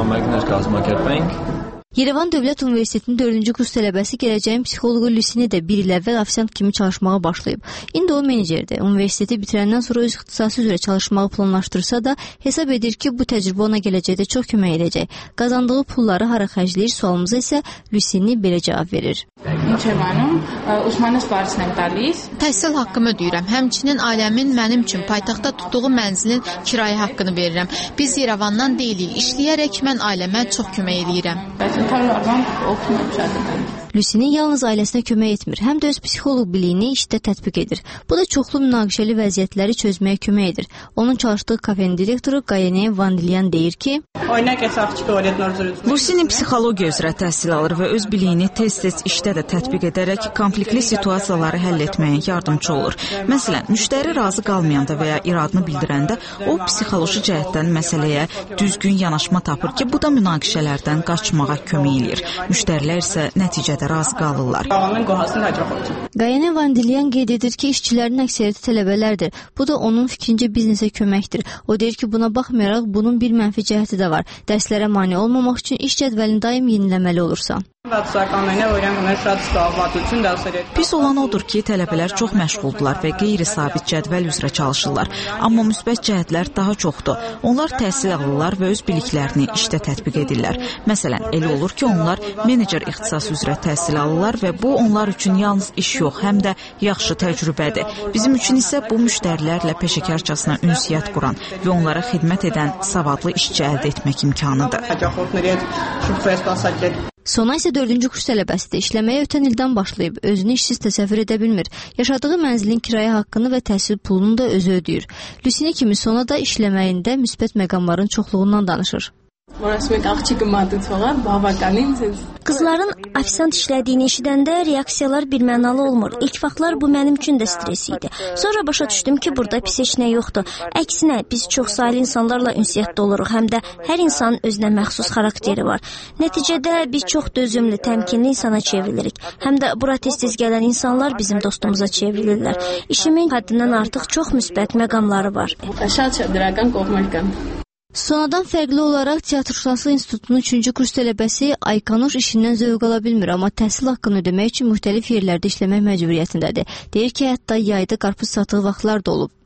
Yerevan Dövlət Universitetinin dördüncü kurs tələbəsi gələcəyin psixoloqu Lüsini də bir il əvvəl ofisiant kimi çalışmağa başlayıb. İndi o menecerdir. Universiteti bitirəndən sonra öz ixtisası üzrə çalışmağı planlaşdırsa da hesab edir ki, bu təcrübə ona gələcəkdə çox kömək edəcək. Qazandığı pulları hara xərcləyir sualımıza isə Lüsini belə cavab verir.
Təhsil haqqımı ödəyirəm. Həmçinin ailəmin mənim üçün paytaxtda tutduğu mənzilin kirayə haqqını verirəm. Biz Yerevandan deyilik. İşləyərək mən ailəmə çox kömək edirəm. Lüsini yalnız ailəsinə kömək etmir, həm də öz psixoloq biliyini işdə tətbiq edir. Bu da çoxlu münaqişəli vəziyyətləri çözməyə kömək edir. Onun çalışdığı kafenin direktoru Qayene Vandilyan deyir ki,
Lüsini psixologiya üzrə təhsil alır və öz biliyini tez-tez işdə də tətbiq edərək konfliktli situasiyaları həll etməyə yardımcı olur. Məsələn, müştəri razı qalmayanda və ya iradını bildirəndə o psixoloji cəhətdən məsələyə düzgün yanaşma tapır ki, bu da münaqişələrdən qaçmağa kömək edir. Müştərilər isə nəticədə də razı qalırlar.
Qayane Vandilyan qeyd edir ki, işçilərin əksəriyyəti tələbələrdir. Bu da onun fikrincə biznesə köməkdir. O deyir ki, buna baxmayaraq bunun bir mənfi cəhəti də var. Dərslərə mane olmamaq üçün iş cədvəlini daim yeniləməli olursan.
Pis olan odur ki, tələbələr çox məşğuldular və qeyri-sabit cədvəl üzrə çalışırlar. Amma müsbət cəhətlər daha çoxdur. Onlar təhsil alırlar və öz biliklərini işdə tətbiq edirlər. Məsələn, elə olur ki, onlar menecer ixtisas üzrə təhsil alırlar və bu onlar üçün yalnız iş yox, həm də yaxşı təcrübədir. Bizim üçün isə bu müştərilərlə peşəkarcasına ünsiyyət quran və onlara xidmət edən savadlı işçi əldə etmək imkanıdır.
Sona isə dördüncü kurs tələbəsidir. İşləməyə ötən ildən başlayıb, özünü işsiz təsəvvür edə bilmir. Yaşadığı mənzilin kirayə haqqını və təhsil pulunu da özü ödəyir. Lüsini kimi Sona da işləməyində müsbət məqamların çoxluğundan danışır.
Qızların ofisant işlədiyini eşidəndə reaksiyalar birmənalı olmur. İlk vaxtlar bu mənim üçün də stres idi. Sonra başa düşdüm ki, burada pis heç nə yoxdur. Əksinə, biz çox saylı insanlarla ünsiyyətdə oluruq, həm də hər insanın özünə məxsus xarakteri var. Nəticədə biz çox dözümlü, təmkinli insana çevrilirik. Həm də bura tez-tez gələn insanlar bizim dostumuza çevrilirlər. İşimin həddindən artıq çox müsbət məqamları var.
Sonadan fərqli olaraq Teatrşünaslıq İnstitutunun üçüncü kurs tələbəsi Aykanuş işindən zövq ala bilmir, amma təhsil haqqını ödəmək üçün müxtəlif yerlərdə işləmək məcburiyyətindədir. Deyir ki, hətta yayda qarpız satdığı vaxtlar da olub.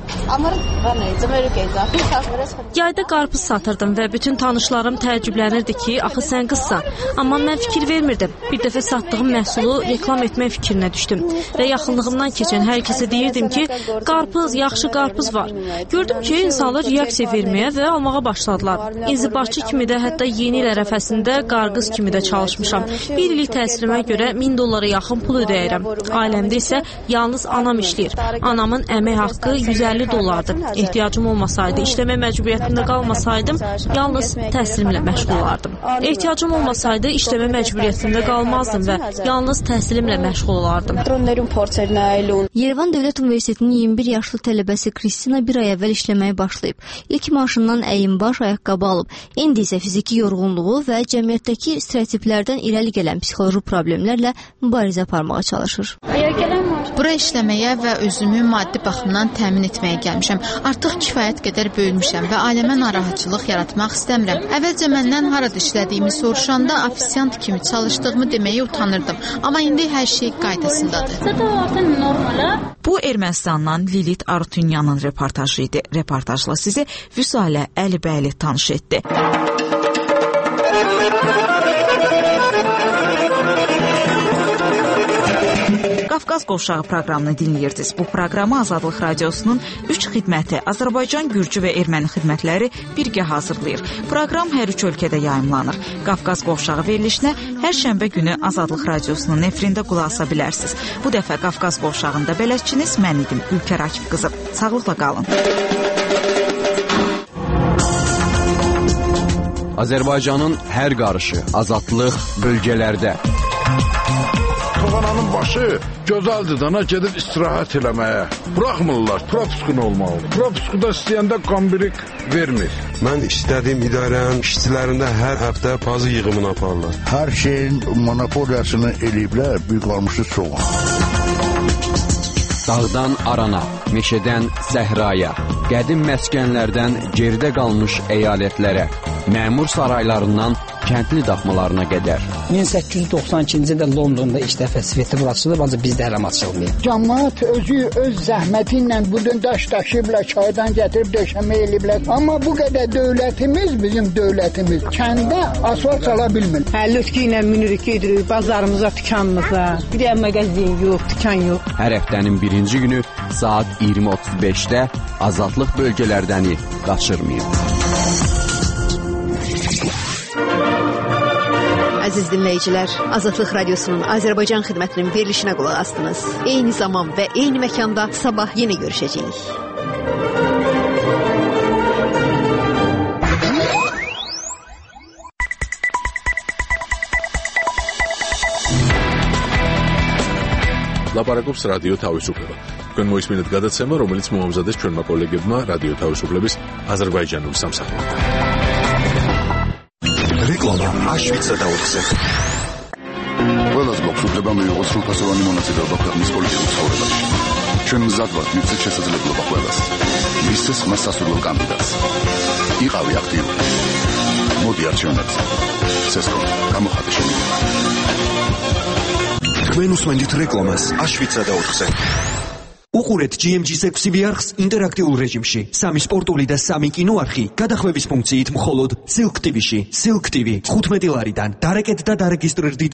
Yayda qarpız satırdım və bütün tanışlarım təəccüblənirdi ki, axı sən qızsan. Amma mən fikir vermirdim. Bir dəfə satdığım məhsulu reklam etmək fikrinə düşdüm və yaxınlığımdan keçən hər kəsə deyirdim ki, qarpız, yaxşı qarpız var. Gördüm ki, insanlar reaksiya verməyə və almağa başladılar. İnzibatçı kimi də, hətta yeni il ərəfəsində qarqız kimi də çalışmışam. Bir illik təhsilimə görə min dollara yaxın pul ödəyirəm. Ailəmdə isə yalnız anam işləyir. Anamın əmək haqqı yüz əlli dollardır. Ehtiyacım olmasaydı, işləmə məcburiyyətində qalmasaydım, yalnız təhsilimlə məşğul olardım. Ehtiyacım olmasaydı, işləmə məcburiyyətində qalmazdım və yalnız təhsilimlə məşğul olardım.
Yerevan Dövlət Universitetinin iyirmi bir yaşlı tələbəsi Kristina bir ay əvvəl işləməyə başlayıb. İlk maaşından əyinbaş ayaqqabı alıb. İndi isə fiziki yorğunluğu və cəmiyyətdəki stereotiplərdən irəli gələn psixoloji problemlərlə mübarizə aparmağa çalışır.
Bura işləməyə və özümü maddi baxımdan təmin etməyə gəlmişəm. Artıq kifayət qədər böyümüşəm və ailəmə narahatçılıq yaratmaq istəmirəm. Əvvəlcə məndən harada işlədiyimi soruşanda ofisiant kimi çalışdığımı deməyə utanırdım. Amma indi hər şey qaydasındadır.
Bu Ermənistandan Lilit Arutunyanın reportajı idi. Reportajla sizi Vüsalə Əlibəyli tanış etdi. Qafqaz Qovşağı proqramını dinləyirsiniz. Bu proqramı Azadlıq Radiosunun üç xidməti Azərbaycan, Gürcü və Erməni xidmətləri birgə hazırlayır. Proqram hər üç ölkədə yayımlanır. Qafqaz Qovşağı verilişinə hər şənbə günü Azadlıq Radiosunun efirində qulaq asa bilərsiniz. Bu dəfə Qafqaz Qovşağında bələdçiniz mən idim, Ülkər Akif qızı. Sağlıqla qalın.
Azərbaycanın hər qarışı, azadlıq bölgələrdə.
Toğananın başı gözəldir dana gedib istirahət eləməyə. Buraxmırlar, propiskun olmalı. Propiskuda istəyəndə qambirik vermir.
Mən istədiyim idarənin işçilərində hər həftə pazı yığımını aparırlar.
Hər şeyin monopoliyasını eləyiblər, büyük almışı çox.
Dağdan arana, meşədən səhraya, qədim məskənlərdən geridə qalmış əyalətlərə, məmur saraylarından kəndli daxmalarına qədər.
min səkkiz yüz doxsan ikinci ildə Londonda ilk dəfə sveti açılıb, ancaq bizdə hələ açılmayıb.
Cəmaət özü öz zəhməti ilə bu gün daş daşıyıblar, çaydan gətirib döşəmə eləyiblər. Amma bu qədər dövlətimiz, bizim dövlətimiz kəndə asfalt sala bilmir.
Əlütkü ilə minirik, gedirik bazarımıza, dükanımıza. Bir də mağazin yox, dükan yox.
Hər həftənin birinci günü saat iyirmi otuz beşdə Azadlıq bölgələrdəni qaçırmayın.
Əziz dinləyicilər, Azadlıq Radiosunun Azərbaycan xidmətinin verilişinə qulaq asdınız. Eyni zaman və eyni məkanda sabah yenə görüşəcəyik.
ლაპარაკობს რადიო თავისუფლება. თქვენ მოისმინეთ გადაცემა, რომელიც მოამზადეს ჩვენმა კოლეგებმა რადიო თავისუფლების აზერბაიჯანულ სამსახურში.
რეკლამა აშვიცა და ოთხზე.
Ყველას
შეიძლება მიიღოს სრულფასოვანი მონაწილეობა ქვეყნის პოლიტიკურ ცხოვრებაში. ჩვენ მზად ვართ მივცეთ შესაძლებლობა ყველას. მისცეს ხმა სასურველ კანდიდატს. იყავი აქტიური. მოდი არჩევნებზე. სესკო, გამოხატე შემიძლია.
თქვენ უსმენთ რეკლამას აშვიცა და ოთხზე. უყურეთ ჯი ემ ჯის ექვსი ვიარხს ინტერაქტიულ რეჟიმში. სამი სპორტული და სამი კინოარხი გადახვევის ფუნქციით მხოლოდ Silk ტი ვიში. Silk ტი ვი ხუთმეტი ლარიდან. დარეკეთ და დარეგისტრირდით